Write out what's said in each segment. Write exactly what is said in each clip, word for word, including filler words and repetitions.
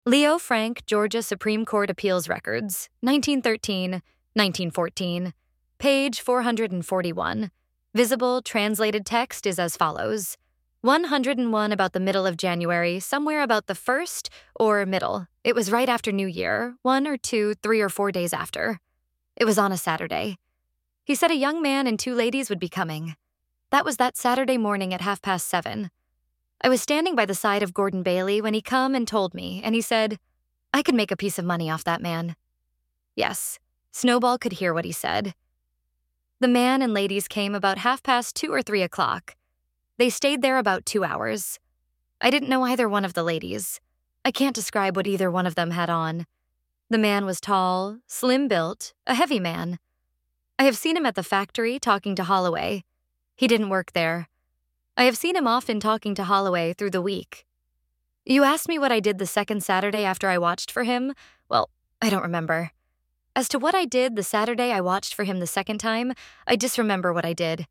Leo Frank, Georgia Supreme Court Appeals Records, nineteen thirteen, nineteen fourteen, page four hundred forty-one. Visible translated text is as follows. one hundred one about the middle of January, somewhere about the first or middle. It was right after New Year, one or two, three or four days after. It was on a Saturday. He said a young man and two ladies would be coming. That was that Saturday morning at half past seven. I was standing by the side of Gordon Bailey when he come and told me, and he said, I could make a piece of money off that man. Yes, Snowball could hear what he said. The man and ladies came about half past two or three o'clock. They stayed there about two hours. I didn't know either one of the ladies. I can't describe what either one of them had on. The man was tall, slim-built, a heavy man. I have seen him at the factory talking to Holloway. He didn't work there. I have seen him often talking to Holloway through the week. You asked me what I did the second Saturday after I watched for him? Well, I don't remember. As to what I did the Saturday I watched for him the second time, I disremember what I did.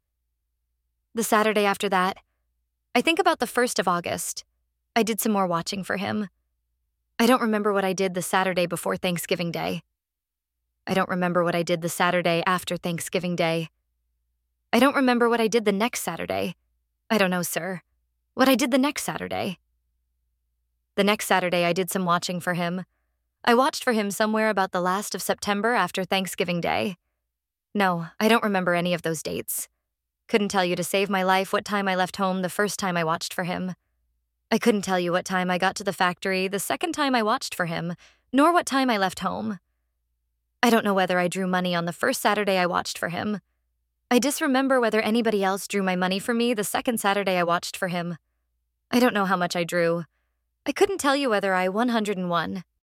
The Saturday after that, I think about the first of August. I did some more watching for him. I don't remember what I did the Saturday before Thanksgiving Day. I don't remember what I did the Saturday after Thanksgiving Day. I don't remember what I did the next Saturday. I don't know, sir. What I did the next Saturday. The next Saturday, I did some watching for him. I watched for him somewhere about the last of September after Thanksgiving Day. No, I don't remember any of those dates. Couldn't tell you to save my life what time I left home the first time I watched for him. I couldn't tell you what time I got to the factory the second time I watched for him, nor what time I left home. I don't know whether I drew money on the first Saturday I watched for him. I disremember whether anybody else drew my money for me the second Saturday I watched for him. I don't know how much I drew. I couldn't tell you whether I one hundred one.